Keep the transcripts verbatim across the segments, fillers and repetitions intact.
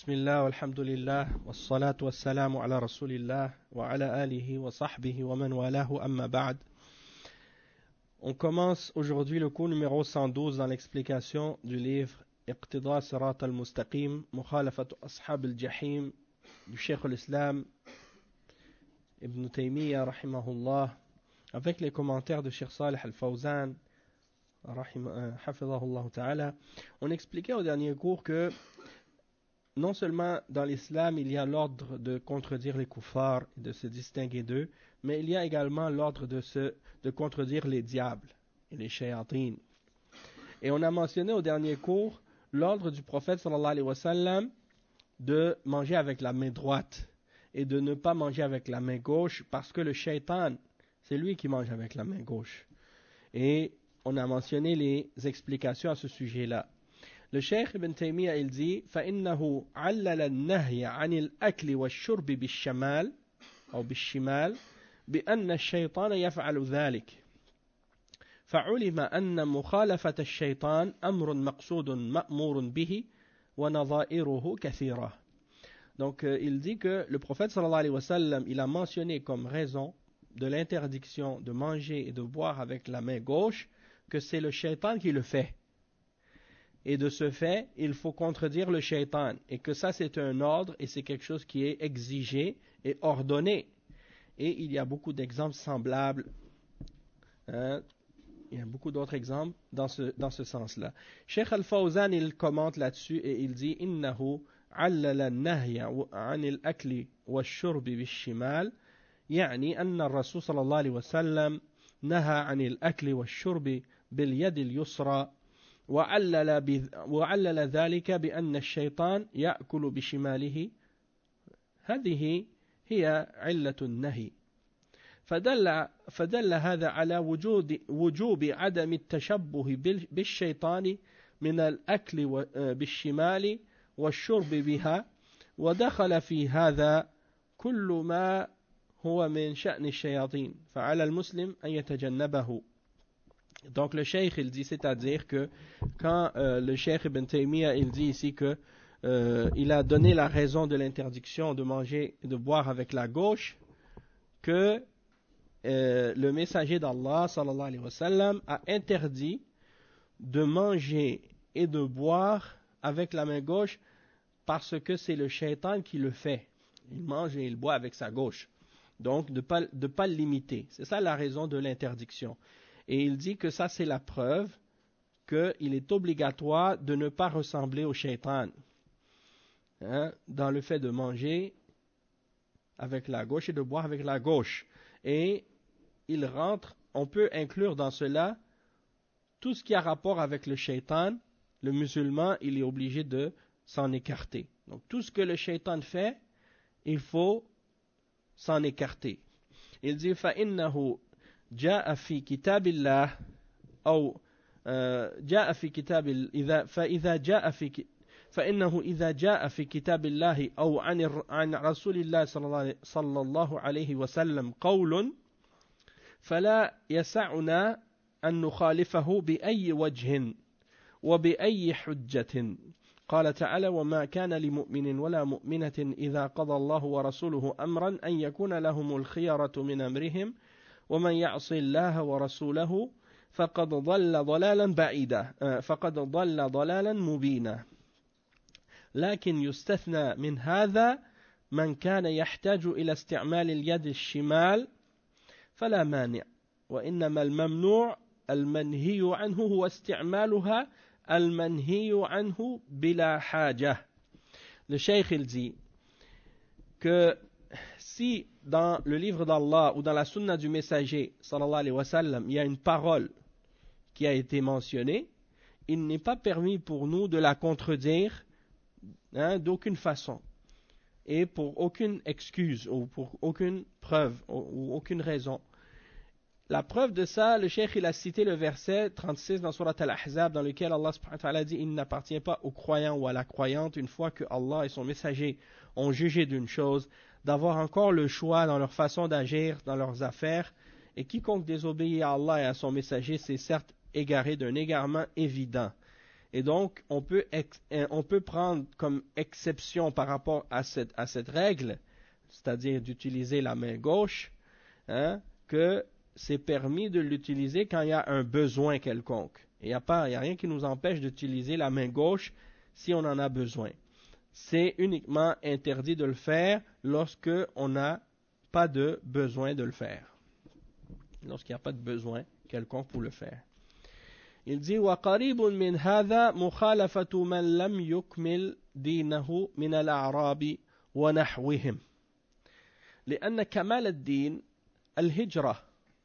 بسم الله والحمد لله والصلاة والسلام على رسول الله وعلى آله وصحبه ومن والاه أما بعد. On commence aujourd'hui le cours numéro cent douze dans l'explication du livre Iqtida Sirat al-Mustaqim Mukhalafat Ashab al-Jahim du Cheikh al-Islam Ibn Taymiyyah rahimahullah avec les commentaires de Cheikh Salih al-Fawzan hafidhahullah ta'ala. On expliquait au dernier cours que non seulement dans l'islam il y a l'ordre de contredire les kuffars et de se distinguer d'eux, mais il y a également l'ordre de, se, de contredire les diables et les shayatines. Et on a mentionné au dernier cours l'ordre du prophète sallallahu alayhi wa sallam de manger avec la main droite et de ne pas manger avec la main gauche parce que le shaytan, c'est lui qui mange avec la main gauche. Et on a mentionné les explications à ce sujet-là. Le Cheikh Ibn Taymiyyah il dit فإنه علل النهي عن الأكل والشرب بالشمال أو بالشمال بأن الشيطان يفعل ذلك فعلم أن مخالفة الشيطان أمر مقصود مأمور به ونظائره كثيرة. Donc euh, il dit que le prophète sallallahu alayhi wa sallam il a mentionné comme raison de l'interdiction de manger et de boire avec la main gauche que c'est le shaitan qui le fait. Et de ce fait, il faut contredire le shaitan. Et que ça, c'est un ordre et c'est quelque chose qui est exigé et ordonné. Et il y a beaucoup d'exemples semblables. Hein? Il y a beaucoup d'autres exemples dans ce, dans ce sens-là. Cheikh Al-Fawzan, il commente là-dessus et il dit « Innahu allala nahya an al-akli wa shurbi bish-shimal » يعني أن الرسول صلى الله عليه وسلم نهى عن الأكل والشرب باليد اليسرى وعلل, وعلل ذلك بأن الشيطان يأكل بشماله هذه هي علة النهي فدل, فدل هذا على وجود وجوب عدم التشبه بالشيطان من الأكل بالشمال والشرب بها ودخل في هذا كل ما هو من شأن الشياطين فعلى المسلم أن يتجنبه. Donc le cheikh il dit, c'est-à-dire que quand euh, le cheikh Ibn Taymiyyah il dit ici que euh, il a donné la raison de l'interdiction de manger et de boire avec la gauche, que euh, le messager d'Allah sallallahu alayhi wa sallam a interdit de manger et de boire avec la main gauche parce que c'est le shaitan qui le fait. Il mange et il boit avec sa gauche. Donc de ne pas, de pas le limiter. C'est ça la raison de l'interdiction. Et il dit que ça c'est la preuve qu'il est obligatoire de ne pas ressembler au shaitan, hein, dans le fait de manger avec la gauche et de boire avec la gauche. Et il rentre, on peut inclure dans cela tout ce qui a rapport avec le shaitan. Le musulman, il est obligé de s'en écarter. Donc tout ce que le shaitan fait, il faut s'en écarter. Il dit فَإِنَّهُ جاء في كتاب الله أو جاء في كتاب إذا فإذا جاء في فإنه إذا جاء في كتاب الله أو عن عن رسول الله صلى الله عليه وسلم قول فلا يسعنا أن نخالفه بأي وجه وبأي حجة. قال تعالى وما كان لمؤمن ولا مؤمنة إذا قضى الله ورسوله أمرا أن يكون لهم الخيرة من أمرهم ومن يعص الله ورسوله فقد ضل ضلالا بعيدا فقد ضل ضلالا مبينا لكن يستثنى من هذا من كان يحتاج إلى استعمال اليد الشمال فلا مانع وإنما الممنوع المنهي عنه هو استعمالها المنهي عنه بلا حاجة. Le cheikh il dit que si dans le livre d'Allah ou dans la sunna du messager sallallahu alayhi wa sallam il y a une parole qui a été mentionnée, il n'est pas permis pour nous de la contredire, hein, d'aucune façon et pour aucune excuse ou pour aucune preuve ou, ou aucune raison. La preuve de ça, le cheikh il a cité le verset trente-six dans Surat Al-Ahzab dans lequel Allah subhanahu wa ta'ala dit « Il n'appartient pas aux croyants ou à la croyante une fois que Allah et son messager ont jugé d'une chose, d'avoir encore le choix dans leur façon d'agir, dans leurs affaires, et quiconque désobéit à Allah et à son messager, c'est certes égaré d'un égarement évident. Et donc, on peut, ex, on peut prendre comme exception par rapport à cette, à cette règle, c'est-à-dire d'utiliser la main gauche, hein, que c'est permis de l'utiliser quand il y a un besoin quelconque. Il n'y a pas, il y a rien qui nous empêche d'utiliser la main gauche si on en a besoin. C'est uniquement interdit de le faire lorsque on n'a pas de besoin de le faire. Lorsqu'il n'y a pas de besoin quelconque pour le faire. Il dit وقريب من هذا مخالفة من لم يكمل دينه من الأعراب ونحوهم لأن كمال الدين الهجرة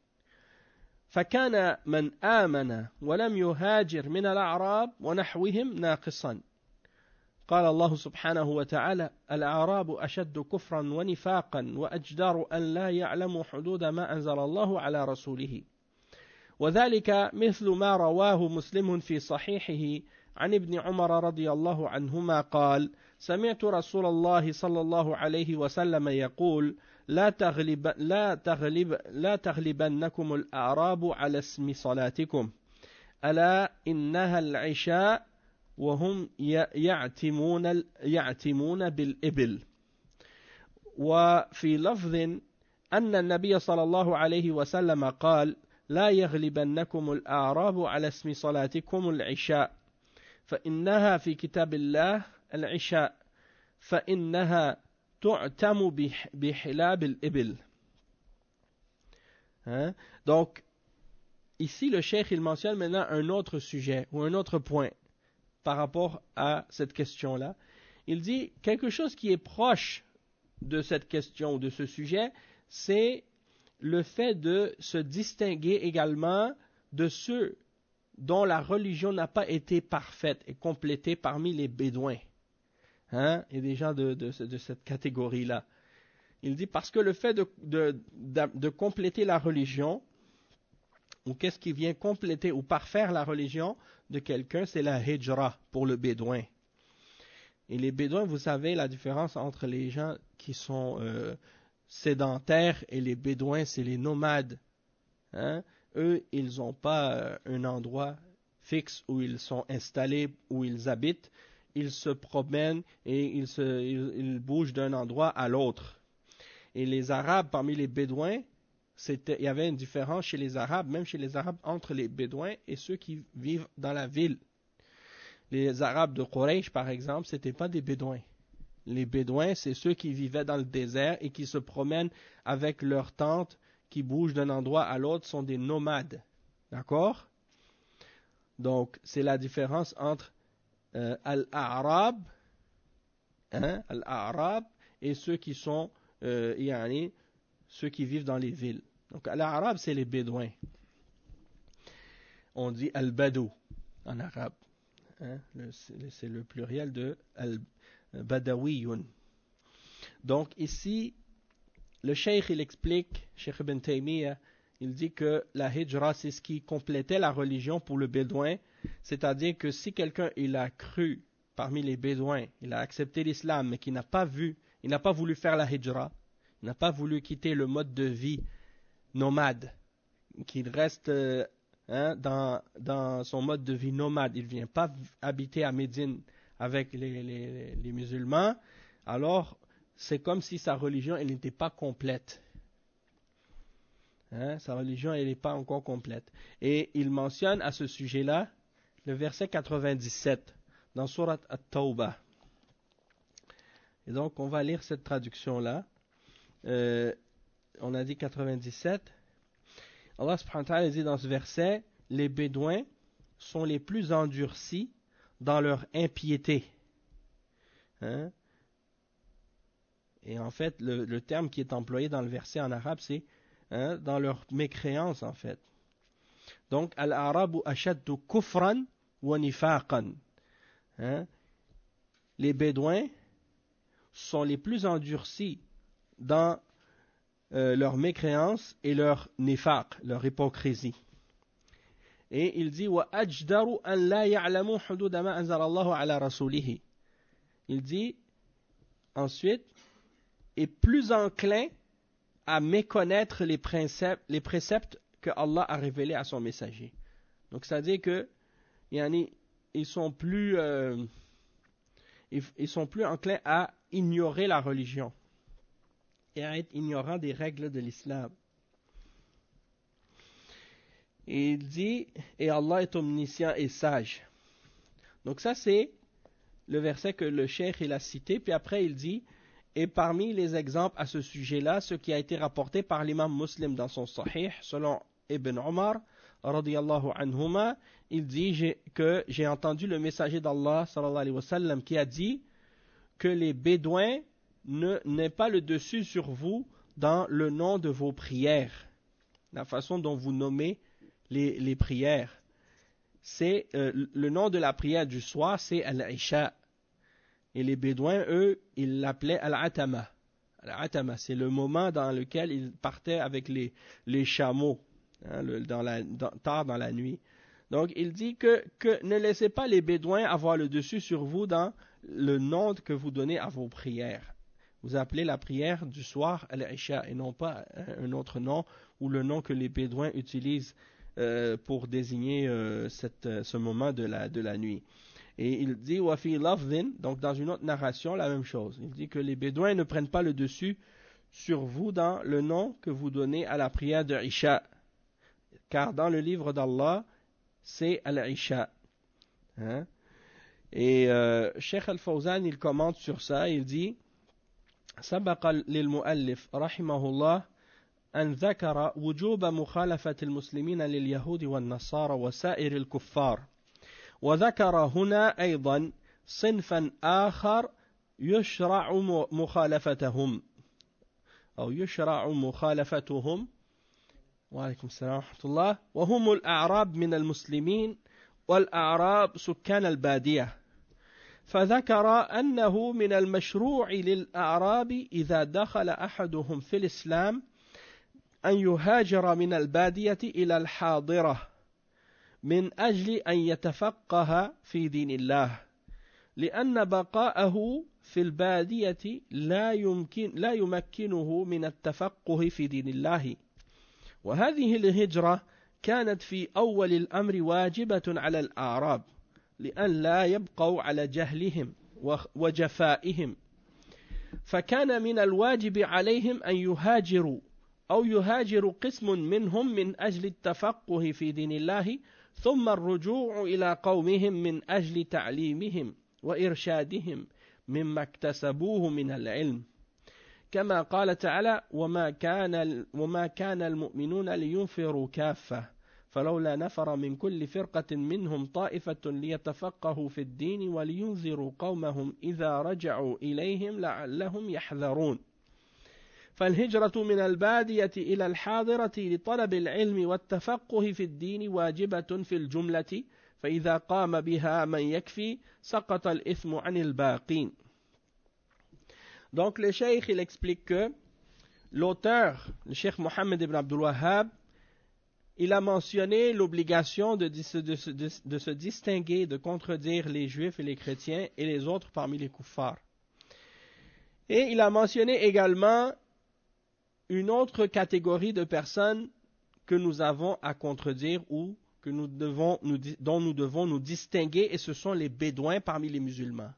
فكان من آمن ولم يهاجر من الأعراب ونحوهم ناقصا قال الله سبحانه وتعالى الأعراب أشد كفرا ونفاقا وأجدر أن لا يعلموا حدود ما أنزل الله على رسوله وذلك مثل ما رواه مسلم في صحيحه عن ابن عمر رضي الله عنهما قال سمعت رسول الله صلى الله عليه وسلم يقول لا تغلب لا تغلب لا تغلبنكم الأعراب على اسم صلاتكم ألا إنها العشاء وهم يعتمون يعتمون بالإبل وفي لفظ أن النبي صلى الله عليه وسلم قال لا يغلبنكم الأعراب على اسم صلاتكم العشاء فإنها في كتاب الله العشاء فإنها تعتم بحلاب الإبل. Hein? Donc, ici le cheikh il mentionne maintenant un autre sujet ou un autre point par rapport à cette question-là. Il dit quelque chose qui est proche de cette question ou de ce sujet, c'est le fait de se distinguer également de ceux dont la religion n'a pas été parfaite et complétée parmi les bédouins. Hein? Et des gens de, de, de cette catégorie-là. Il dit parce que le fait de, de, de, de compléter la religion, ou qu'est-ce qui vient compléter ou parfaire la religion de quelqu'un, c'est la hijra pour le bédouin. Et les bédouins, vous savez la différence entre les gens qui sont euh, sédentaires et les bédouins, c'est les nomades. Hein? Eux, ils n'ont pas euh, un endroit fixe où ils sont installés, où ils habitent. Ils se promènent et ils, se, ils, ils bougent d'un endroit à l'autre. Et les Arabes, parmi les bédouins, c'était, il y avait une différence chez les Arabes, même chez les Arabes, entre les bédouins et ceux qui vivent dans la ville. Les Arabes de Quraysh, par exemple, ce n'étaient pas des bédouins. Les bédouins, c'est ceux qui vivaient dans le désert et qui se promènent avec leurs tentes, qui bougent d'un endroit à l'autre, sont des nomades. D'accord? Donc, c'est la différence entre euh, Al-A'rab, hein, Al-A'rab, et ceux qui sont, euh, yani, ceux qui vivent dans les villes. Donc, Al-A'rab, c'est les bédouins. On dit Al-Badou en arabe. Hein, le, c'est le pluriel de Al-Badawiyun. Donc ici, le cheikh il explique, Cheikh Ibn Taymiyyah, il dit que la hijra c'est ce qui complétait la religion pour le bédouin, c'est-à-dire que si quelqu'un il a cru parmi les bédouins, il a accepté l'islam mais qu'il n'a pas vu, il n'a pas voulu faire la hijra, il n'a pas voulu quitter le mode de vie nomade, qu'il reste euh, Hein, dans, dans son mode de vie nomade, il ne vient pas habiter à Médine avec les, les, les musulmans, alors c'est comme si sa religion elle n'était pas complète. Hein, sa religion elle n'est pas encore complète. Et il mentionne à ce sujet-là le verset quatre-vingt-dix-sept dans Surat At-Tawbah. Et donc on va lire cette traduction-là. Euh, on a dit quatre-vingt-dix-sept. Allah subhanahu wa ta'ala dit dans ce verset, les bédouins sont les plus endurcis dans leur impiété. Hein? Et en fait, le, le terme qui est employé dans le verset en arabe, c'est hein, dans leur mécréance en fait. Donc, al-arabu ashaddu kufran wa nifaqan. Les bédouins sont les plus endurcis dans Euh, leur mécréance et leur nifaq, leur hypocrisie. Et il dit wa ajdaru an la ya'lamu hudud ma anzala Allahu ala rasulihi. Il dit ensuite est plus enclin à méconnaître les préceptes, les préceptes que Allah a révélés à son messager. Donc c'est-à-dire que yani, ils sont plus, euh, ils, ils sont plus enclins à ignorer la religion et à être ignorants des règles de l'islam. Et il dit, et Allah est omniscient et sage. Donc ça c'est le verset que le cheikh il a cité, puis après il dit, et parmi les exemples à ce sujet-là, ce qui a été rapporté par l'imam Muslim dans son Sahih, selon Ibn Omar, radiyallahu anhuma, il dit j'ai, que j'ai entendu le messager d'Allah, sallallahu alayhi wa sallam, qui a dit que les Bédouins ne, n'aient pas le dessus sur vous dans le nom de vos prières, la façon dont vous nommez les, les prières. C'est euh, le nom de la prière du soir, c'est Al-Isha. Et les Bédouins, eux, ils l'appelaient Al-Atama. Al-Atama, c'est le moment dans lequel ils partaient avec les, les chameaux, hein, le, dans la, dans, tard dans la nuit. Donc, il dit que, que ne laissez pas les Bédouins avoir le dessus sur vous dans le nom que vous donnez à vos prières. Vous appelez la prière du soir Al-Isha et non pas un autre nom ou le nom que les Bédouins utilisent Euh, pour désigner euh, cette, euh, ce moment de la, de la nuit. Et il dit Wafi lafdhin, donc dans une autre narration, la même chose. Il dit que les Bédouins ne prennent pas le dessus sur vous dans le nom que vous donnez à la prière de Isha. Car dans le livre d'Allah, c'est Al-Isha. Hein? Et euh, Cheikh Al-Fawzan, il commente sur ça, il dit Sabaqa lil mu'allif, rahimahullah, أن ذكر وجوب مخالفة المسلمين لليهود والنصارى وسائر الكفار وذكر هنا أيضا صنفا آخر يشرع مخالفتهم أو يشرع مخالفتهم وعليكم السلام ورحمة الله وهم الأعراب من المسلمين والأعراب سكان البادية فذكر أنه من المشروع للأعراب إذا دخل أحدهم في الإسلام أن يهاجر من البادية إلى الحاضرة من أجل أن يتفقه في دين الله لأن بقاءه في البادية لا يمكن لا يمكنه من التفقه في دين الله وهذه الهجرة كانت في أول الأمر واجبة على الأعراب لأن لا يبقوا على جهلهم وجفائهم فكان من الواجب عليهم أن يهاجروا أو يهاجر قسم منهم من أجل التفقه في دين الله ثم الرجوع إلى قومهم من أجل تعليمهم وإرشادهم مما اكتسبوه من العلم كما قال تعالى وما كان, وما كان المؤمنون لينفروا كافة فلولا نفر من كل فرقة منهم طائفة ليتفقهوا في الدين ولينذروا قومهم إذا رجعوا إليهم لعلهم يحذرون فالهجرة من البادية إلى الحاضرة لطلب العلم والتفقه في الدين واجبة في الجملة فإذا قام بها من يكفي سقط الإثم عن الباقين. Donc le cheikh il explique que l'auteur, le cheikh Mohammed ibn Abdul Wahhab, il a mentionné l'obligation de, de, de, de, de se distinguer, de contredire les juifs et les chrétiens et les autres parmi les kuffars. Et il a mentionné également une autre catégorie de personnes que nous avons à contredire ou que nous devons nous, dont nous devons nous distinguer, et ce sont les Bédouins parmi les musulmans.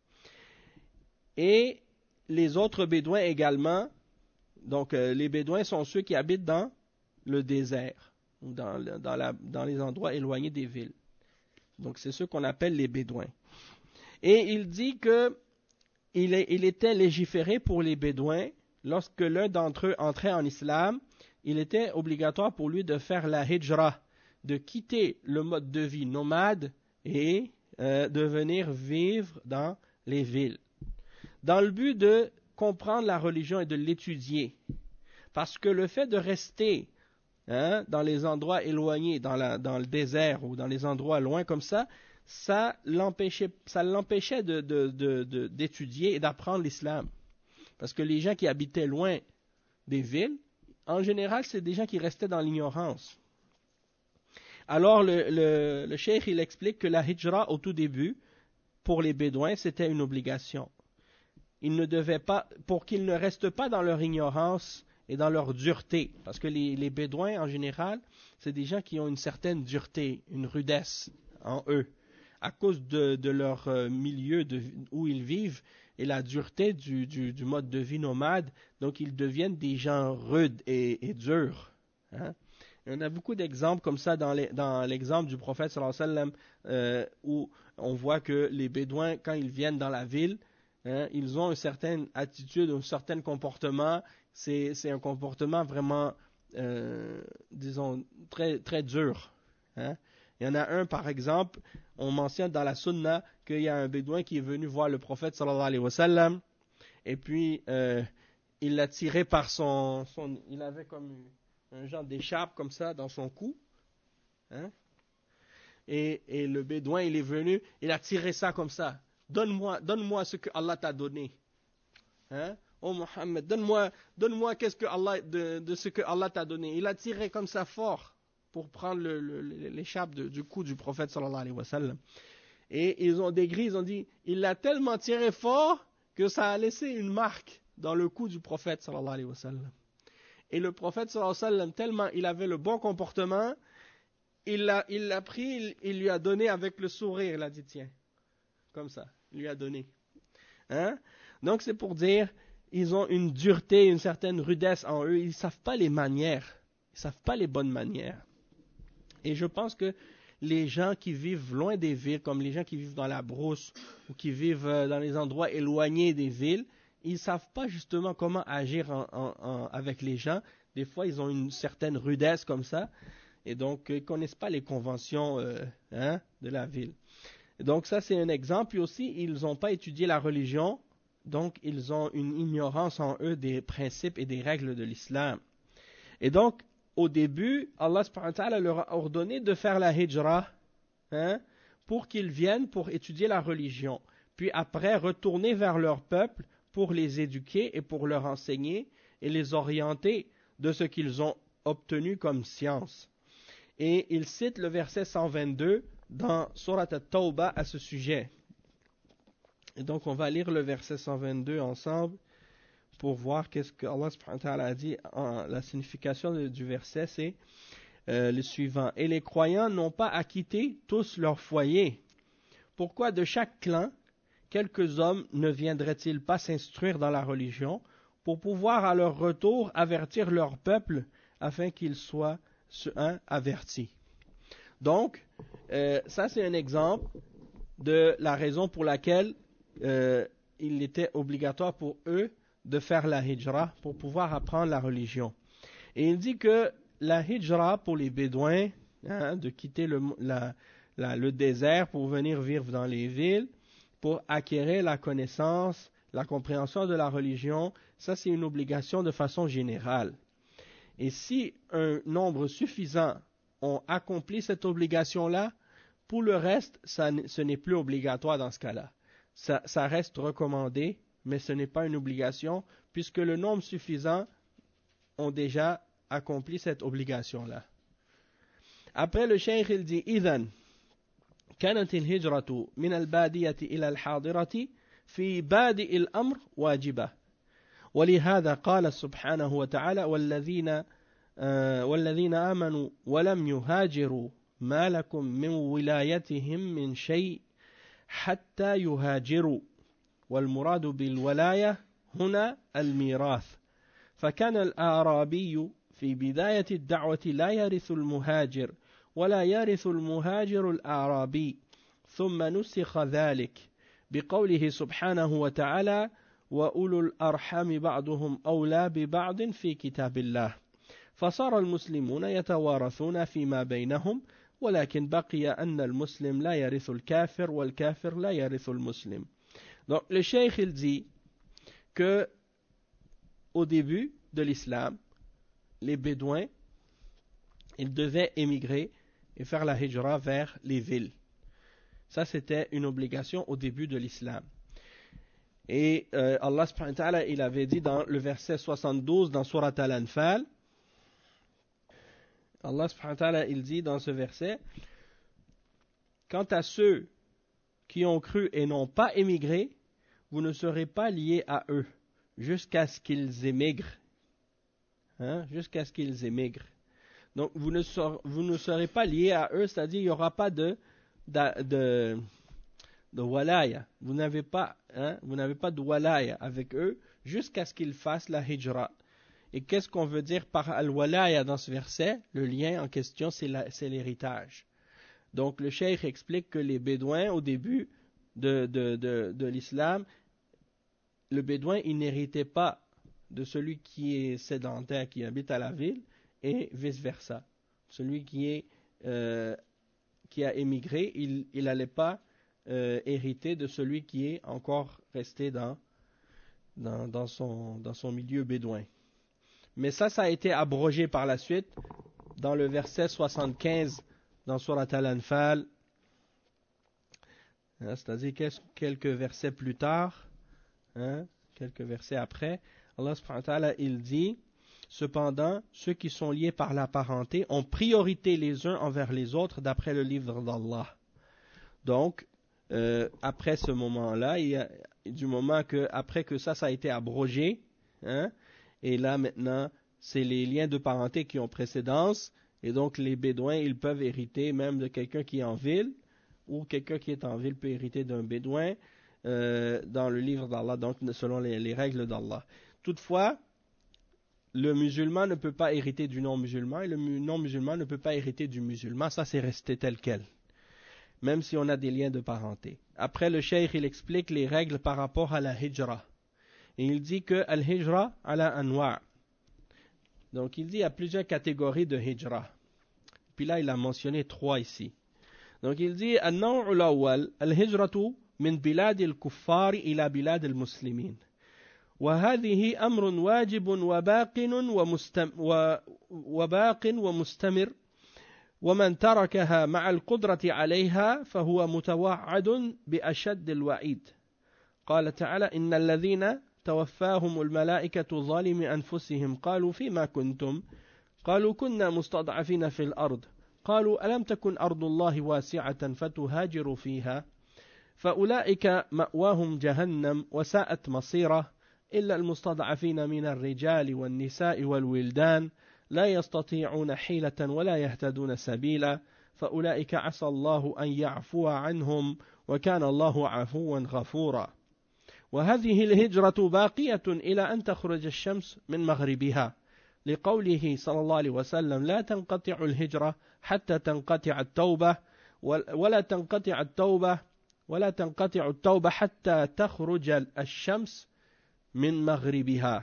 Et les autres Bédouins également, donc euh, les Bédouins sont ceux qui habitent dans le désert, ou dans, dans, la, dans les endroits éloignés des villes. Donc c'est ceux qu'on appelle les Bédouins. Et il dit que il, est, il était légiféré pour les Bédouins. Lorsque l'un d'entre eux entrait en islam, il était obligatoire pour lui de faire la hijra, de quitter le mode de vie nomade et euh, de venir vivre dans les villes, dans le but de comprendre la religion et de l'étudier. Parce que le fait de rester hein, dans les endroits éloignés, dans, la, dans le désert ou dans les endroits loin comme ça, ça l'empêchait, ça l'empêchait de, de, de, de, d'étudier et d'apprendre l'islam. Parce que les gens qui habitaient loin des villes, en général, c'est des gens qui restaient dans l'ignorance. Alors, le, le, le cheikh, il explique que la hijra, au tout début, pour les Bédouins, c'était une obligation. Ils ne devaient pas, pour qu'ils ne restent pas dans leur ignorance et dans leur dureté. Parce que les, les Bédouins, en général, c'est des gens qui ont une certaine dureté, une rudesse en eux. à cause de, de leur euh, milieu de, où ils vivent et la dureté du, du, du mode de vie nomade, donc ils deviennent des gens rudes et, et durs. Hein? Et on a beaucoup d'exemples comme ça dans, les, dans l'exemple du prophète sallallahu alayhi wa sallam, euh, où on voit que les Bédouins, quand ils viennent dans la ville, hein, ils ont une certaine attitude, un certain comportement. C'est, c'est un comportement vraiment, euh, disons, très, très dur. Hein? Il y en a un, par exemple, on mentionne dans la sunna qu'il y a un bédouin qui est venu voir le prophète sallallahu alayhi wa sallam, et puis euh, il l'a tiré par son, son... Il avait comme un genre d'écharpe comme ça dans son cou. Hein? Et, et le bédouin, il est venu, il a tiré ça comme ça. Donne-moi, donne-moi ce que Allah t'a donné. Hein? Oh Mohammed, donne-moi, donne-moi qu'est-ce que Allah, de, de ce que Allah t'a donné. Il a tiré comme ça fort pour prendre le, le, l'écharpe de, du cou du prophète sallallahu alayhi wa sallam. Et ils ont dégris, ils ont dit, il l'a tellement tiré fort que ça a laissé une marque dans le cou du prophète sallallahu alayhi wa sallam. Et le prophète sallallahu alayhi wa sallam, tellement il avait le bon comportement, il l'a, il l'a pris, il, il lui a donné avec le sourire, il a dit tiens, comme ça, il lui a donné. Hein? Donc c'est pour dire, ils ont une dureté, une certaine rudesse en eux, ils ne savent pas les manières, ils ne savent pas les bonnes manières. Et je pense que les gens qui vivent loin des villes, comme les gens qui vivent dans la brousse ou qui vivent dans les endroits éloignés des villes, ils ne savent pas justement comment agir en, en, en, avec les gens. Des fois, ils ont une certaine rudesse comme ça, et donc ils ne connaissent pas les conventions euh, hein, de la ville. Et donc ça, c'est un exemple. Puis aussi, ils n'ont pas étudié la religion, donc ils ont une ignorance en eux des principes et des règles de l'islam. Et donc, au début, Allah subhanahu wa ta'ala leur a ordonné de faire la hijra, hein, pour qu'ils viennent pour étudier la religion. Puis après, retourner vers leur peuple pour les éduquer et pour leur enseigner et les orienter de ce qu'ils ont obtenu comme science. Et il cite le verset cent vingt-deux dans Surat At-Tawbah à ce sujet. Et donc on va lire le verset cent vingt-deux ensemble pour voir qu'est-ce que Allah subhanahu wa ta'ala a dit. En, la signification de, du verset, c'est euh, le suivant. Et les croyants n'ont pas acquitté tous leur foyer. Pourquoi de chaque clan, quelques hommes ne viendraient-ils pas s'instruire dans la religion pour pouvoir à leur retour avertir leur peuple afin qu'ils soient un, avertis. Donc, euh, ça c'est un exemple de la raison pour laquelle euh, il était obligatoire pour eux de faire la hijra pour pouvoir apprendre la religion. Et il dit que la hijra pour les Bédouins, hein, de quitter le, la, la, le désert pour venir vivre dans les villes, pour acquérir la connaissance, la compréhension de la religion, ça c'est une obligation de façon générale. Et si un nombre suffisant ont accompli cette obligation-là, pour le reste, ça, ce n'est plus obligatoire dans ce cas-là. Ça, ça reste recommandé, mais ce n'est pas une obligation, puisque le nombre suffisant ont déjà accompli cette obligation-là. Après, le cheikh il dit إذن كانت الهجرة من البادية إلى الحاضرة في بادئ الأمر واجبة ولهذا قال سبحانه وتعالى والذين آه والذين آمنوا ولم يهاجروا ما لكم من ولايتهم من شيء حتى يهاجروا والمراد بالولاية هنا الميراث فكان الأعرابي في بداية الدعوة لا يرث المهاجر ولا يرث المهاجر الأعرابي ثم نسخ ذلك بقوله سبحانه وتعالى وأولو الأرحام بعضهم أولى ببعض في كتاب الله فصار المسلمون يتوارثون فيما بينهم ولكن بقي أن المسلم لا يرث الكافر والكافر لا يرث المسلم. Donc le cheikh il dit que au début de l'islam, les Bédouins, ils devaient émigrer et faire la hijra vers les villes. Ça c'était une obligation au début de l'islam. Et euh, Allah subhanahu wa ta'ala, il avait dit dans le verset soixante-douze dans Surat Al-Anfal, Allah subhanahu wa ta'ala, il dit dans ce verset, quant à ceux qui ont cru et n'ont pas émigré, vous ne serez pas liés à eux jusqu'à ce qu'ils émigrent. Hein? Jusqu'à ce qu'ils émigrent. Donc vous ne, serez, vous ne serez pas liés à eux, c'est-à-dire il n'y aura pas de, de, de de walaya. Vous n'avez pas, hein, vous n'avez pas de walaya avec eux jusqu'à ce qu'ils fassent la hijra. Et qu'est-ce qu'on veut dire par al-walaya dans ce verset? Le lien en question, c'est, la, c'est l'héritage. Donc le cheikh explique que les bédouins, au début de, de, de, de l'islam, le bédouin, il n'héritait pas de celui qui est sédentaire, qui habite à la ville, et vice-versa. Celui qui, est, euh, qui a émigré, il n'allait pas euh, hériter de celui qui est encore resté dans, dans, dans, son, dans son milieu bédouin. Mais ça, ça a été abrogé par la suite dans le verset soixante-quinze dans Surat Al-Anfal. Hein, c'est-à-dire quelques versets plus tard, hein, quelques versets après, Allah subhanahu wa ta'ala, il dit « Cependant, ceux qui sont liés par la parenté ont priorité les uns envers les autres d'après le livre d'Allah. » Donc, euh, après ce moment-là, il y a, du moment que, après que ça, ça a été abrogé, hein, et là, maintenant, c'est les liens de parenté qui ont précédence. Et donc, les bédouins, ils peuvent hériter même de quelqu'un qui est en ville, ou quelqu'un qui est en ville peut hériter d'un bédouin euh, dans le livre d'Allah, donc selon les, les règles d'Allah. Toutefois, le musulman ne peut pas hériter du non-musulman, et le non-musulman ne peut pas hériter du musulman. Ça, c'est resté tel quel, même si on a des liens de parenté. Après, le cheikh, il explique les règles par rapport à la hijra. Et il dit que al-hijra ala anwa'. Donc il dit il y a plusieurs catégories de hijra. Puis là il a mentionné trois ici. Donc il dit an-naw'u al-awwal al-hijratu min bilad al-kuffar ila bilad al-muslimin. وهذه أمر واجب وباق ومستم وباق ومستمر ومن تركها مع القدرة عليها فهو متوعد بأشد الوعيد. قال تعالى إن الذين توفاهم الملائكة ظالم أنفسهم قالوا فيما كنتم قالوا كنا مستضعفين في الأرض قالوا ألم تكن أرض الله واسعة فتهاجروا فيها فأولئك مأواهم جهنم وساءت مصيره إلا المستضعفين من الرجال والنساء والولدان لا يستطيعون حيلة ولا يهتدون سبيلا فأولئك عسى الله أن يعفو عنهم وكان الله عفوا غفورا. وهذه الهجرة باقية إلى أن تخرج الشمس من مغربها لقوله صلى الله عليه وسلم لا تنقطع الهجرة حتى تنقطع التوبة ولا تنقطع التوبة ولا تنقطع التوبة حتى تخرج الشمس من مغربها.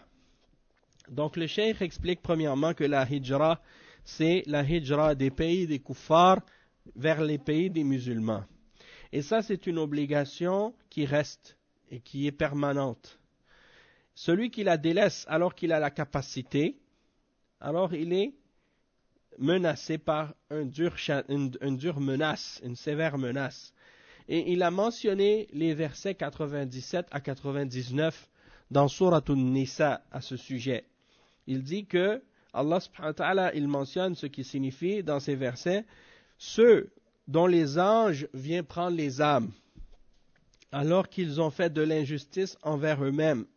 Donc le cheikh explique premièrement que la hijra, c'est la hijra des pays des kuffars vers les pays des musulmans. Et ça, c'est une obligation qui reste et qui est permanente. Celui qui la délaisse alors qu'il a la capacité, alors il est menacé par un dur, une, une dure menace, une sévère menace. Et il a mentionné les versets quatre-vingt-dix-sept à quatre-vingt-dix-neuf dans Surat An-Nisa à ce sujet. Il dit que Allah subhanahu wa ta'ala, il mentionne ce qui signifie dans ces versets ceux dont les anges viennent prendre les âmes alors qu'ils ont fait de l'injustice envers eux-mêmes.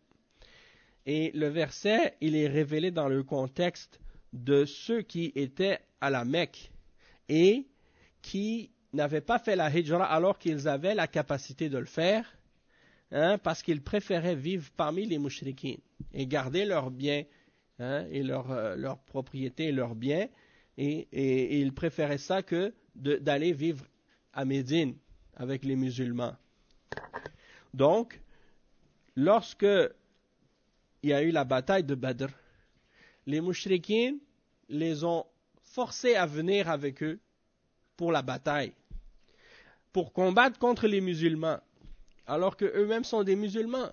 Et le verset, il est révélé dans le contexte de ceux qui étaient à la Mecque et qui n'avaient pas fait la hijra alors qu'ils avaient la capacité de le faire, hein, parce qu'ils préféraient vivre parmi les mouchriquins et garder leurs biens, hein, et leurs euh, leur propriétés et leurs biens, et, et, et ils préféraient ça que de, d'aller vivre à Médine avec les musulmans. Donc, lorsque il y a eu la bataille de Badr, les mouchriquins les ont forcés à venir avec eux pour la bataille, pour combattre contre les musulmans, alors qu'eux-mêmes sont des musulmans.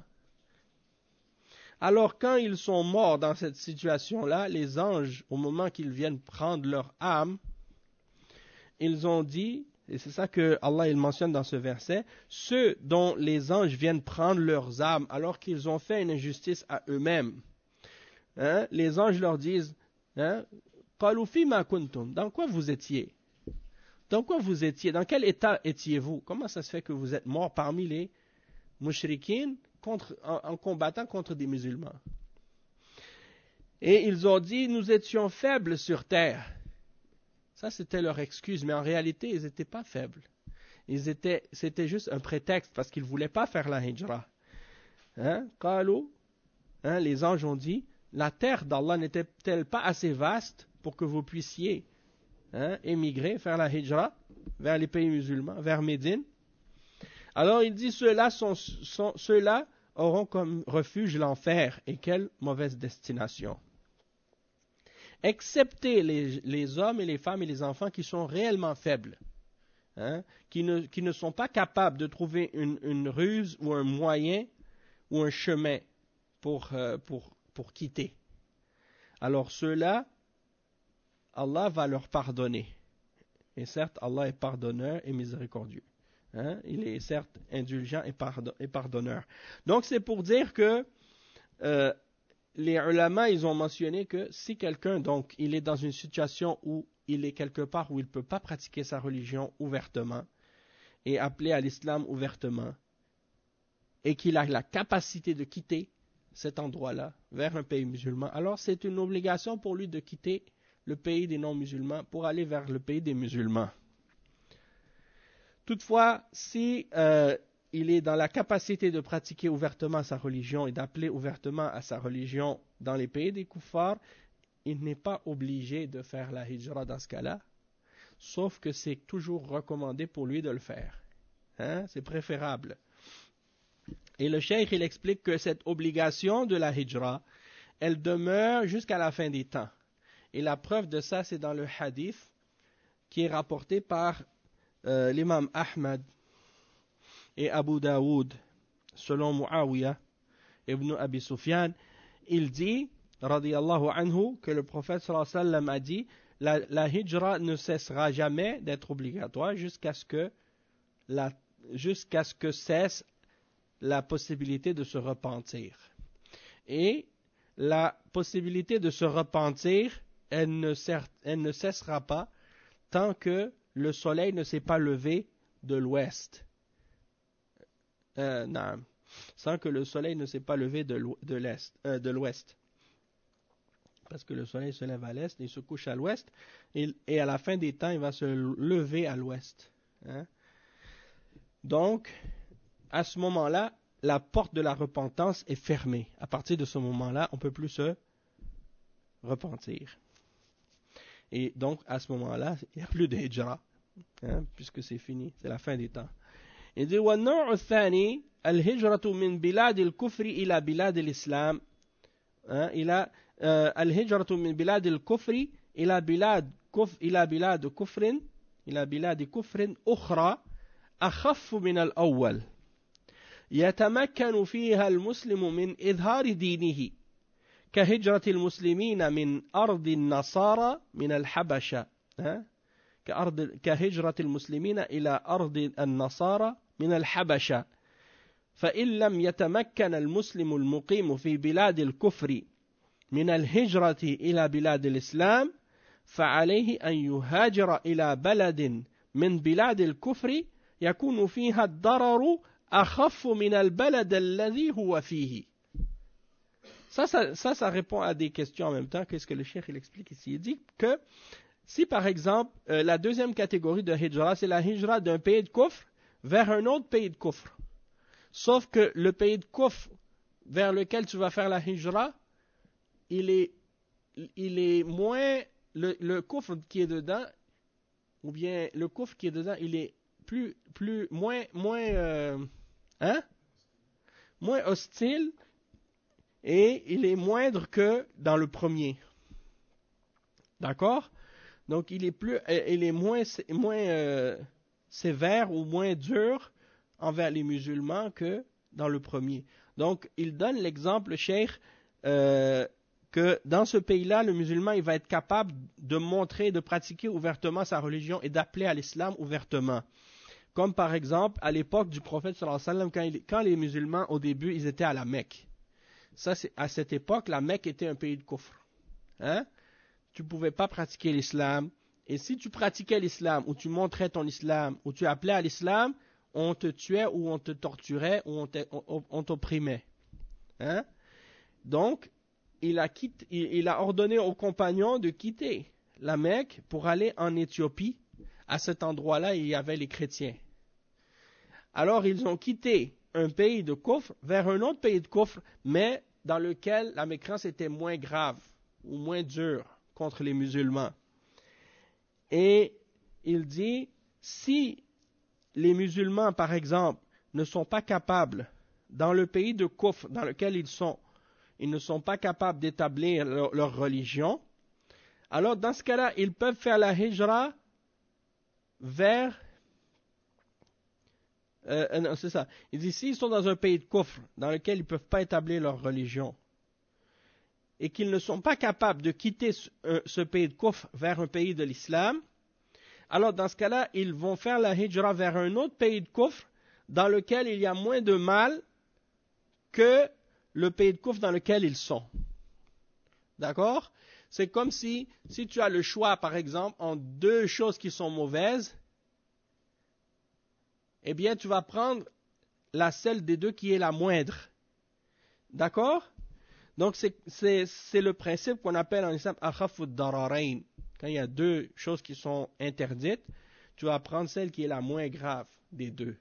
Alors quand ils sont morts dans cette situation-là, les anges, au moment qu'ils viennent prendre leur âme, ils ont dit, et c'est ça que Allah il mentionne dans ce verset, ceux dont les anges viennent prendre leurs âmes alors qu'ils ont fait une injustice à eux-mêmes. Hein, les anges leur disent, hein, dans quoi vous étiez? Dans quoi vous étiez? Dans quel état étiez-vous? Comment ça se fait que vous êtes morts parmi les mouchriquins contre, en, en combattant contre des musulmans? Et ils ont dit, nous étions faibles sur terre. Ça, c'était leur excuse, mais en réalité, ils n'étaient pas faibles. Ils étaient, c'était juste un prétexte parce qu'ils ne voulaient pas faire la hijra. Hein? Qalu, hein, les anges ont dit, la terre d'Allah n'était-elle pas assez vaste pour que vous puissiez hein, émigrer, faire la hijra vers les pays musulmans, vers Médine? Alors il dit, ceux-là, sont, sont, ceux-là auront comme refuge l'enfer, et quelle mauvaise destination. Excepté les, les hommes et les femmes et les enfants qui sont réellement faibles, hein, qui, ne, qui ne sont pas capables de trouver une, une ruse ou un moyen ou un chemin pour, euh, pour, pour quitter. Alors ceux-là, Allah va leur pardonner. Et certes, Allah est pardonneur et miséricordieux. Hein? Il est certes indulgent et, pardon, et pardonneur. Donc c'est pour dire que euh, les ulama, ils ont mentionné que si quelqu'un, donc, il est dans une situation où il est quelque part où il ne peut pas pratiquer sa religion ouvertement et appeler à l'islam ouvertement, et qu'il a la capacité de quitter cet endroit-là vers un pays musulman, alors c'est une obligation pour lui de quitter le pays des non-musulmans pour aller vers le pays des musulmans. Toutefois, si euh, il est dans la capacité de pratiquer ouvertement sa religion et d'appeler ouvertement à sa religion dans les pays des kuffars, il n'est pas obligé de faire la hijra dans ce cas-là, sauf que c'est toujours recommandé pour lui de le faire. Hein? C'est préférable. Et le cheikh, il explique que cette obligation de la hijra, elle demeure jusqu'à la fin des temps. Et la preuve de ça, c'est dans le hadith qui est rapporté par euh, l'imam Ahmad et Abu Daoud, selon Muawiyah ibn Abi Sufyan. Il dit, radiyallahu anhu, que le prophète sallallahu alayhi wa sallam a dit, la, la hijra ne cessera jamais d'être obligatoire jusqu'à ce que la, jusqu'à ce que cesse la possibilité de se repentir. Et la possibilité de se repentir, elle ne, cer- elle ne cessera pas tant que le soleil ne s'est pas levé de l'ouest. Euh, non, sans que le soleil ne s'est pas levé de, l'ou- de, l'est, euh, de l'ouest. Parce que le soleil se lève à l'est, il se couche à l'ouest, et, et à la fin des temps, il va se lever à l'ouest. Hein? Donc, à ce moment-là, la porte de la repentance est fermée. À partir de ce moment-là, on ne peut plus se repentir. Et donc, à ce moment-là, il n'y a plus de hijra, hein, puisque c'est fini, c'est la fin des temps. Il dit, وَالنَّوْعُ الثَّانِي الْهِجْرَةُ مِنْ بِلَادِ الْكُفْرِ إِلَى بِلَادِ الْإِسْلَامِ إلى الهجرة من بلاد الكفر إلى بلاد كف إلى بلاد كفر إلى بلاد كفر أخرى أخف من الأول يتمكن فيها المسلم من إظهار دينه كهجرة المسلمين من أرض النصارى من الحبشة كأرض كهجرة المسلمين إلى أرض النصارى من الحبشة فإن لم يتمكن المسلم المقيم في بلاد الكفر من الهجرة إلى بلاد الإسلام فعليه أن يهاجر إلى بلد من بلاد الكفر يكون فيها الضرر أخف من البلد الذي هو فيه. Ça, ça, ça, ça répond à des questions en même temps. Qu'est-ce que le cheikh il explique ici? Il dit que si par exemple euh, la deuxième catégorie de hijra, c'est la hijra d'un pays de kufr vers un autre pays de kufr. Sauf que le pays de kufr vers lequel tu vas faire la hijra, il est, il est moins, le, le kufr qui est dedans, ou bien le kufr qui est dedans, il est plus, plus, moins, moins, euh, hein, moins hostile, et il est moindre que dans le premier. D'accord? Donc il est plus, il est moins, moins euh, sévère ou moins dur envers les musulmans que dans le premier. Donc il donne l'exemple, le cheikh, euh, que dans ce pays-là, le musulman il va être capable de montrer, de pratiquer ouvertement sa religion et d'appeler à l'islam ouvertement. Comme par exemple, à l'époque du prophète sallallahu alayhi wa sallam, quand, il, quand les musulmans, au début, ils étaient à la Mecque. Ça, c'est, à cette époque, la Mecque était un pays de kufr. Hein? Tu ne pouvais pas pratiquer l'islam. Et si tu pratiquais l'islam, ou tu montrais ton islam, ou tu appelais à l'islam, on te tuait, ou on te torturait, ou on, on, on t'opprimait. Hein? Donc, il a, quitté, il, il a ordonné aux compagnons de quitter la Mecque pour aller en Éthiopie. À cet endroit-là, il y avait les chrétiens. alors ils ont quitté un pays de Kufr vers un autre pays de Kufr, mais dans lequel la mécréance était moins grave ou moins dure contre les musulmans. Et il dit, si les musulmans, par exemple, ne sont pas capables, dans le pays de Kufr dans lequel ils sont, ils ne sont pas capables d'établir leur, leur religion, alors dans ce cas-là, ils peuvent faire la hijra vers... Euh, non, c'est ça. Il dit, s'ils sont dans un pays de Kufr dans lequel ils ne peuvent pas établir leur religion, et qu'ils ne sont pas capables de quitter ce, euh, ce pays de Kufr vers un pays de l'islam, alors dans ce cas-là, ils vont faire la hijra vers un autre pays de Kufr dans lequel il y a moins de mal que le pays de Kufr dans lequel ils sont. D'accord? C'est comme si, si tu as le choix, par exemple, en deux choses qui sont mauvaises, eh bien, tu vas prendre la celle des deux qui est la moindre. D'accord? Donc, c'est, c'est, c'est le principe qu'on appelle en islam akhafud dararain. Quand il y a deux choses qui sont interdites, tu vas prendre celle qui est la moins grave des deux.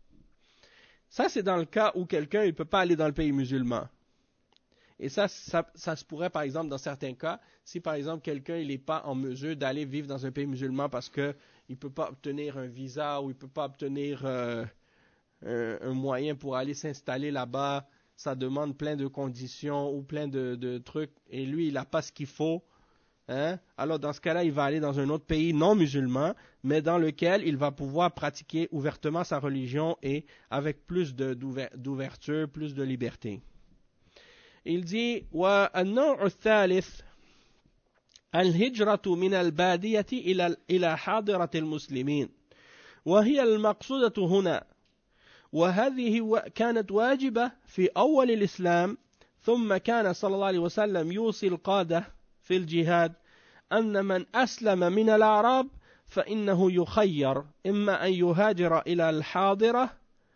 Ça, c'est dans le cas où quelqu'un ne peut pas aller dans le pays musulman. Et ça, ça, ça se pourrait, par exemple, dans certains cas, si, par exemple, quelqu'un n'est pas en mesure d'aller vivre dans un pays musulman parce qu'il ne peut pas obtenir un visa ou il ne peut pas obtenir euh, un, un moyen pour aller s'installer là-bas, ça demande plein de conditions ou plein de, de trucs, et lui, il n'a pas ce qu'il faut. Hein? Alors, dans ce cas-là, il va aller dans un autre pays non musulman, mais dans lequel il va pouvoir pratiquer ouvertement sa religion et avec plus de, d'ouver, d'ouverture, plus de liberté. Il dit وَالنَّوْعُ الثَّالِث الْهِجْرَةُ مِنَ الْبَادِيَةِ إِلَى إلى حاضرة المسلمين وهي المقصودة هنا وهذه كانت واجبة في أول الإسلام ثم كان صلى الله عليه وسلم يوصي القادة في الجهاد أن من أسلم من الأعراب فإنه يخير إما أن يهاجر إلى الحاضرة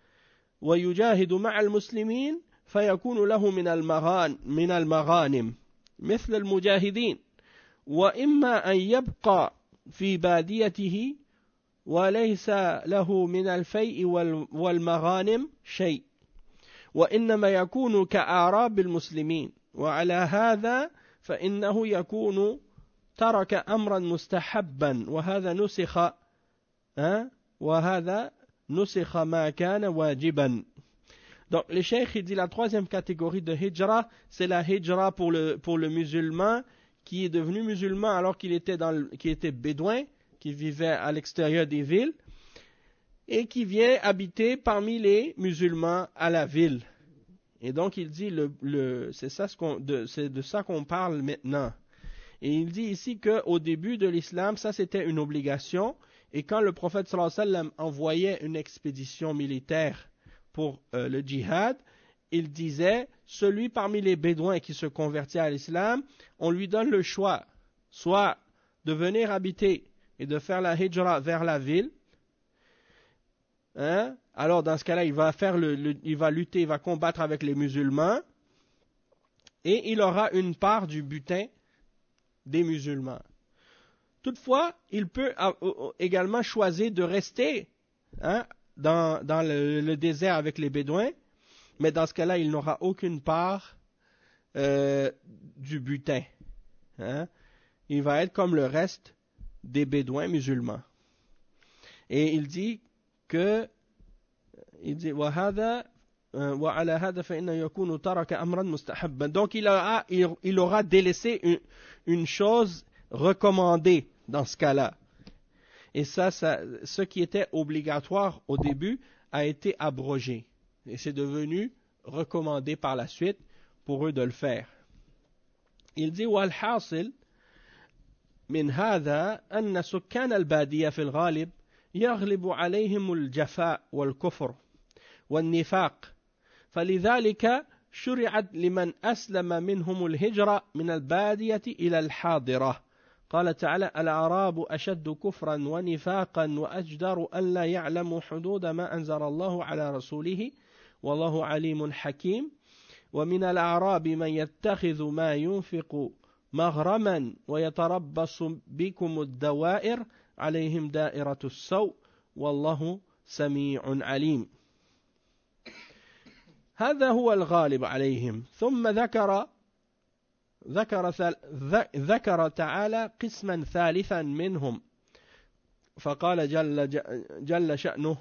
ويجاهد مع المسلمين فيكون له من المغان من المغانم مثل المجاهدين وإما أن يبقى في باديته وليس له من الفيء والمغانم شيء وإنما يكون كأعراب المسلمين وعلى هذا فإنه يكون ترك أمرا مستحبا وهذا نسخ أه؟ وهذا نسخ ما كان واجبا. Donc le cheikh il dit la troisième catégorie de hijra, c'est la hijra pour le, pour le musulman qui est devenu musulman alors qu'il était, dans le, qui était bédouin, qui vivait à l'extérieur des villes et qui vient habiter parmi les musulmans à la ville. Et donc il dit, le, le, c'est, ça ce qu'on, de, c'est de ça qu'on parle maintenant. Et il dit ici qu'au début de l'islam, ça c'était une obligation. Et quand le prophète sallallahu alayhi wa sallam envoyait une expédition militaire pour euh, le djihad, il disait, celui parmi les bédouins qui se convertit à l'islam, on lui donne le choix, soit de venir habiter et de faire la hijra vers la ville. Hein? Alors dans ce cas-là, il va faire le, le, il va lutter, il va combattre avec les musulmans, et il aura une part du butin des musulmans. Toutefois, il peut également choisir de rester hein, dans, dans le, le désert avec les bédouins, mais dans ce cas-là, il n'aura aucune part euh, du butin. Hein. Il va être comme le reste des bédouins musulmans. Et il dit que il dit وَهَذَا وَعَلَى هَذَا فَإِنَّهُ يَكُونُ تَرَكَ أَمْرًا مُسْتَحَبًّا. Donc il aura, il, il aura délaissé une, une chose recommandée dans ce cas-là. Et ça, ça, ce qui était obligatoire au début a été abrogé. Et c'est devenu recommandé par la suite pour eux de le faire. Il dit وَالْحَاصِلْ من هذا أن سكان البادية في الغالب يغلب عليهم الجفاء والكفر والنفاق فلذلك شرعت لمن أسلم منهم الهجرة من البادية إلى الحاضرة. قال تعالى الأعراب أشد كفرا ونفاقا وأجدر أن لا يعلموا حدود ما أنزل الله على رسوله والله عليم حكيم ومن الأعراب من يتخذ ما ينفق مغرما ويتربص بكم الدوائر عليهم دائرة السوء والله سميع عليم. هذا هو الغالب عليهم. ثم ذكر ذكر ذكر تعالى قسما ثالثا منهم فقال جل جل شأنه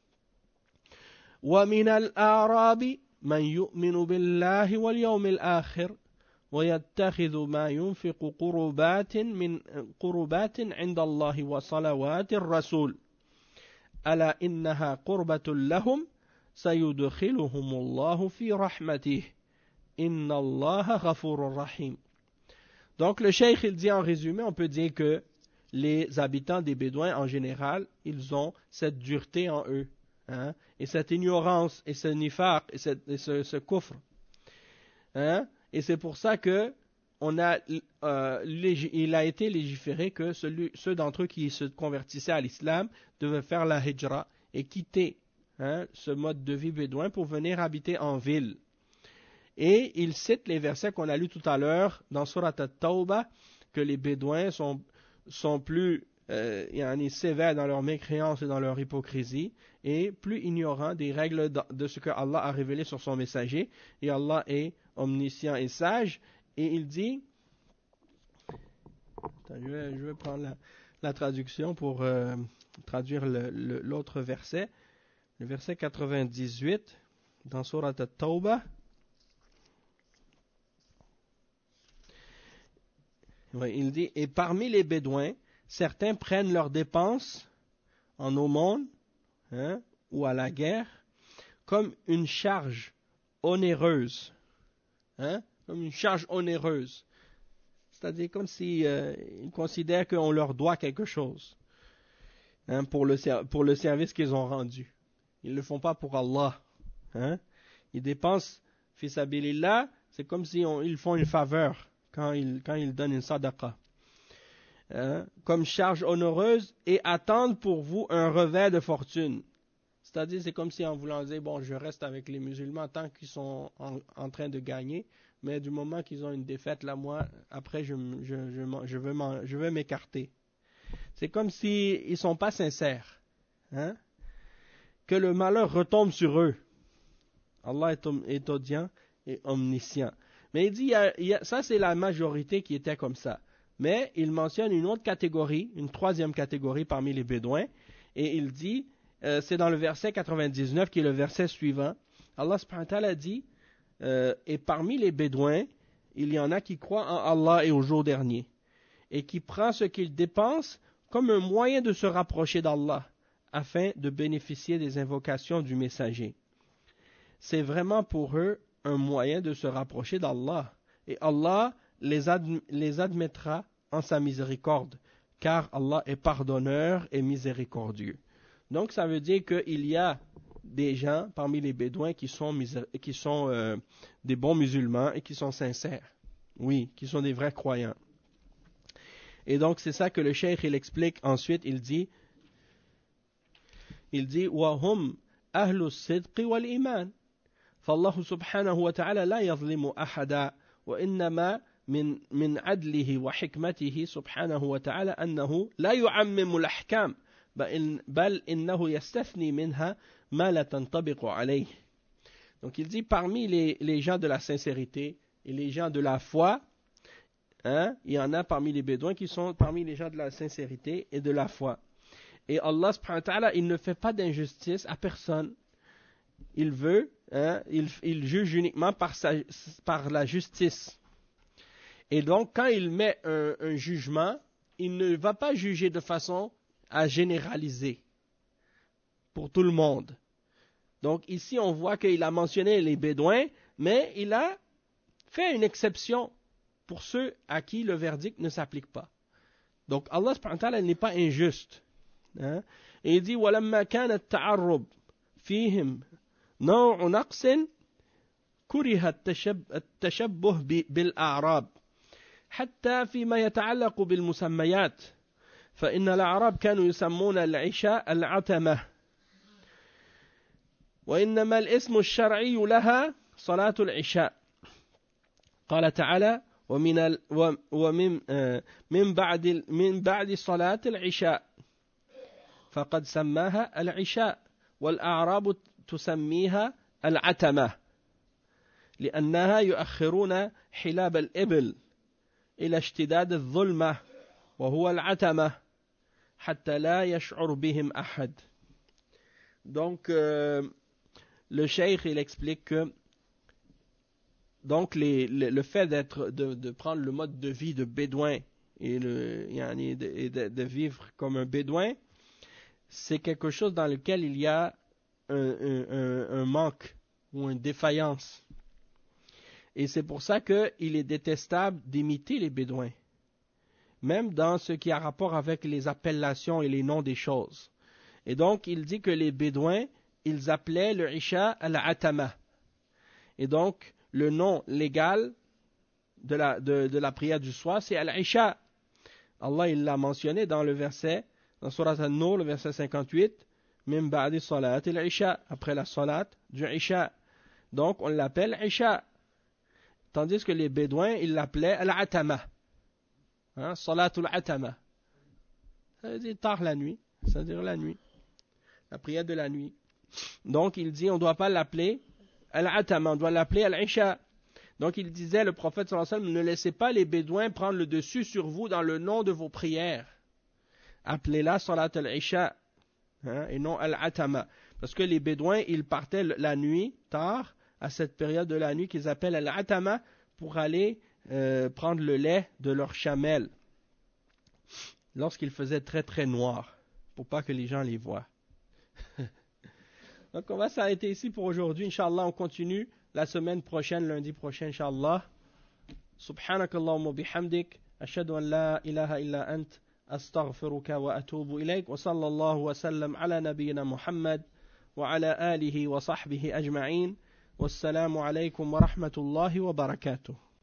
ومن الأعراب من يؤمن بالله واليوم الآخر ويتخذ ما ينفق قربات من قربات عند الله وصلوات الرسول ألا إنها قربة لهم سيدخلهم الله في رحمته إن الله غفور رحيم. Donc le cheikh il dit en résumé, on peut dire que les habitants des Bédouins en général, ils ont cette dureté en eux, hein, et cette ignorance, et ce nifaq, et, cette, et ce, ce kufr. Hein, et c'est pour ça que on a, euh, lég- il a été légiféré que celui, ceux d'entre eux qui se convertissaient à l'islam devaient faire la hijra et quitter, hein, ce mode de vie bédouin pour venir habiter en ville. Et il cite les versets qu'on a lus tout à l'heure dans Surat At-Tawbah, que les Bédouins sont, sont plus euh, yani, sévères dans leur mécréance et dans leur hypocrisie, et plus ignorants des règles de, de ce que Allah a révélé sur son messager. Et Allah est omniscient et sage. Et il dit, attends, je, vais, je vais prendre la, la traduction pour euh, traduire le, le, l'autre verset, le verset quatre-vingt-dix-huit dans Surat At-Tawbah. Oui, il dit, et parmi les Bédouins, certains prennent leurs dépenses en aumône, hein, ou à la guerre, comme une charge onéreuse, hein, comme une charge onéreuse. C'est-à-dire comme si euh, ils considèrent qu'on leur doit quelque chose, hein, pour le pour le service qu'ils ont rendu. Ils ne le font pas pour Allah, hein. Ils dépensent fi sabilillah, c'est comme si on, ils font une faveur. Quand il, quand il donne une sadaqa, hein, comme charge honoreuse, et attendent pour vous un revers de fortune. C'est-à-dire, c'est comme si en voulant dire, bon, je reste avec les musulmans tant qu'ils sont en, en train de gagner, mais du moment qu'ils ont une défaite, là, moi, après, je, je, je, je, veux, je veux m'écarter. C'est comme s'ils ne sont pas sincères, hein, que le malheur retombe sur eux. Allah est, est audient et omniscient. Mais il dit, il y a, il y a, ça c'est la majorité qui était comme ça. Mais il mentionne une autre catégorie, une troisième catégorie parmi les Bédouins, et il dit, euh, c'est dans le verset quatre-vingt-dix-neuf qui est le verset suivant, Allah subhanahu wa ta'ala dit, euh, et parmi les Bédouins, il y en a qui croient en Allah et au jour dernier, et qui prend ce qu'ils dépensent comme un moyen de se rapprocher d'Allah, afin de bénéficier des invocations du messager. C'est vraiment pour eux un moyen de se rapprocher d'Allah. Et Allah les, adm- les admettra en sa miséricorde, car Allah est pardonneur et miséricordieux. Donc ça veut dire qu'il y a des gens parmi les Bédouins qui sont, misé- qui sont euh, des bons musulmans et qui sont sincères. Oui, qui sont des vrais croyants. Et donc c'est ça que le cheikh il explique ensuite, il dit, il dit, وَهُمْ أَهْلُ الصِّدْقِ وَالْإِيمَانِ فالله سبحانه وتعالى لا يظلم أحدا وإنما من من عدله وحكمته سبحانه وتعالى أنه لا يعمم الأحكام بل إنه يستثني منها ما لا تنطبق عليه. Donc il dit parmi les, les gens de la sincérité et les gens de la foi, hein, il y en a parmi les Bédouins qui sont parmi les gens de la sincérité et de la foi. Et Allah subhanahu wa ta'ala, il ne fait pas d'injustice à personne. Il veut, hein, il, il juge uniquement par, sa, par la justice. Et donc, quand il met un, un jugement, il ne va pas juger de façon à généraliser pour tout le monde. Donc ici, on voit qu'il a mentionné les Bédouins, mais il a fait une exception pour ceux à qui le verdict ne s'applique pas. Donc Allah subhanahu wa ta'ala n'est pas injuste. Hein? Et il dit, وَلَمَّا كَانَ التَّعَرُّبْ فِيهِمْ نوع نقص كره التشبه بالأعراب حتى فيما يتعلق بالمسميات فإن الأعراب كانوا يسمون العشاء العتمة وإنما الاسم الشرعي لها صلاة العشاء قال تعالى ومن ومن من بعد من بعد صلاة العشاء فقد سماها العشاء والأعراب تسميها العتمة. لأنها يؤخرون حلاب الإبل إلى اشتداد الظلمة وهو العتمة حتى لا يشعر بهم أحد. Donc euh, le cheikh il explique que donc les, le, le fait d'être de, de prendre le mode de vie de bédouin et, le, et de, de, de vivre comme un bédouin, c'est quelque chose dans lequel il y a un, un, un, un manque ou une défaillance. Et c'est pour ça qu'il est détestable d'imiter les bédouins, même dans ce qui a rapport avec les appellations et les noms des choses. Et donc, il dit que les bédouins, ils appelaient le Isha al-Atama. Et donc, le nom légal de la, de, de la prière du soir, c'est al-Isha. Allah, il l'a mentionné dans le verset, dans Surat An-Nur, le verset cinquante-huit, Min ba'di salat al-Isha, après la salat du Isha. Donc, on l'appelle Isha. Tandis que les bédouins, ils l'appelaient al-Atama. Hein, Salatul Atama. Ça veut dire tard la nuit. Ça veut dire la nuit. La prière de la nuit. Donc, il dit, on ne doit pas l'appeler al-Atama, on doit l'appeler al-Isha. Donc, il disait, le prophète sallallahu alayhi wa sallam, ne laissez pas les bédouins prendre le dessus sur vous dans le nom de vos prières. Appelez-la Salat al-Isha, hein, et non al-Atama. Parce que les bédouins, ils partaient la nuit, tard, à cette période de la nuit qu'ils appellent al-Atama, pour aller euh, prendre le lait de leur chamelle, lorsqu'il faisait très très noir, pour pas que les gens les voient. Donc on va s'arrêter ici pour aujourd'hui. Inch'Allah, on continue la semaine prochaine, lundi prochain, Inch'Allah. Subhanakallahumma bihamdik, ashhadu an la ilaha illa ant, astaghfiruka wa atubu ilayk, wa sallallahu wa sallam ala nabiyyina Muhammad, wa ala alihi wa sahbihi ajma'in. Wassalamu alaykum wa rahmatullahi wa barakatuh.